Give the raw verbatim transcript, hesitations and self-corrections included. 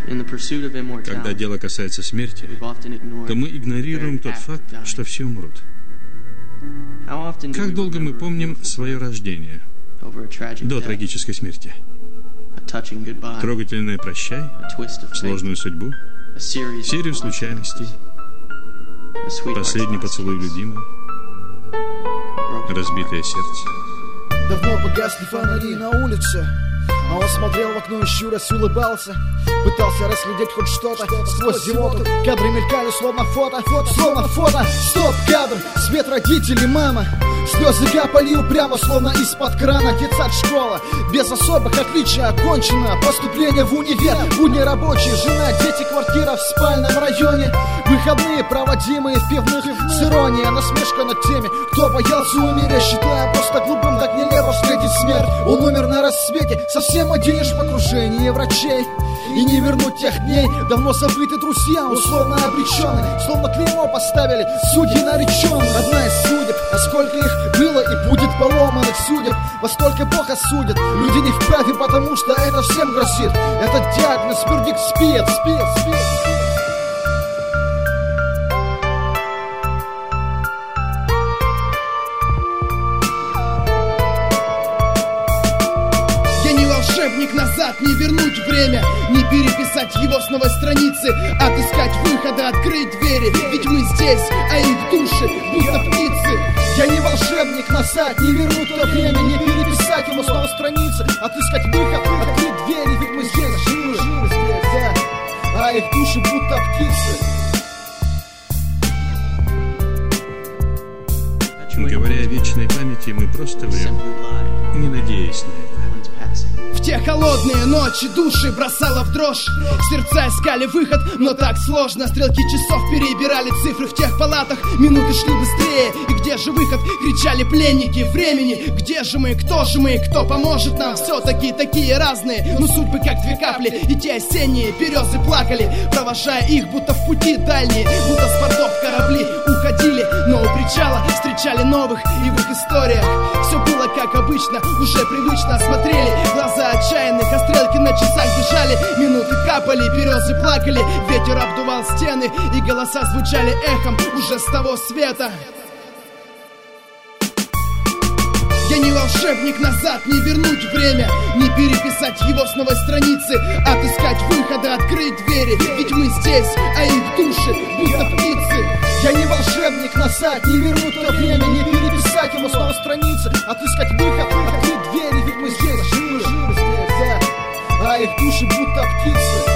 Когда дело касается смерти, то мы игнорируем тот факт, что все умрут. Как долго мы помним свое рождение до трагической смерти? Трогательное прощай, сложную судьбу, серию случайностей, последний поцелуй любимой, разбитое сердце. Давно погасли фонари на улице, а он смотрел в окно и щурясь улыбался. Пытался расглядеть хоть что-то сквозь зевоту. Кадры мелькали, словно фото, фото, словно фото. Стоп, кадр, свет, родители, мама. Слезы капали упрямо, словно из-под крана. Детсад, школа, без особых отличий окончено. Поступление в универ, будни рабочие, жена, дети, квартира в спальном районе. Выходные, проводимые в пивных, с иронией, насмешка над теми, кто боялся умереть, считая просто глупым, так нелепо встретить смерть. Он умер на рассвете, совсем один лишь в окружении врачей. И не вернуть тех дней, давно забыты друзья, условно обреченные, словно клеймо поставили судьи нареченные. Одна из судеб, а сколько их было и будет поломанных судеб, во столько Бог осудит. Люди не вправе, потому что это всем грозит. Этот диагноз, вердикт, спит, спит, спит. Волшебник, назад не вернуть время, не переписать его с новой страницы, отыскать выходы, открыть двери, ведь мы здесь, а их души будто птицы. Я не волшебник, назад не вернуть то время, не переписать его с новой страницы, отыскать выход, открыть двери, ведь мы здесь, живы, живы здесь, да, а их души будто птицы. Говоря о вечной памяти, мы просто врем, не надеясь на это. В те холодные ночи души бросало в дрожь, сердца искали выход, но так сложно. Стрелки часов перебирали цифры в тех палатах, минуты шли быстрее. И где же выход? Кричали пленники времени. Где же мы, кто же мы, кто поможет нам? Все-таки такие разные, но судьбы как две капли. И те осенние березы плакали, провожая их, будто в пути дальние, будто с бортов корабли уходили, но у причала встречали новых. И в их историях все было как обычно, уже привычно. Смотрели глаза отчаянных, а стрелки на часах бежали. Минуты капали, березы плакали, ветер обдувал стены, и голоса звучали эхом уже с того света. Я не волшебник, назад не вернуть время, не переписать его с новой страницы, отыскать выходы, открыть двери, ведь мы здесь, а их души будто птицы. Я не волшебник, назад не вернуть то время, не переписать его с новой страницы, отыскать выход, открыть двери, ведь мы здесь, живы, живы здесь, да, а их души будто птицы.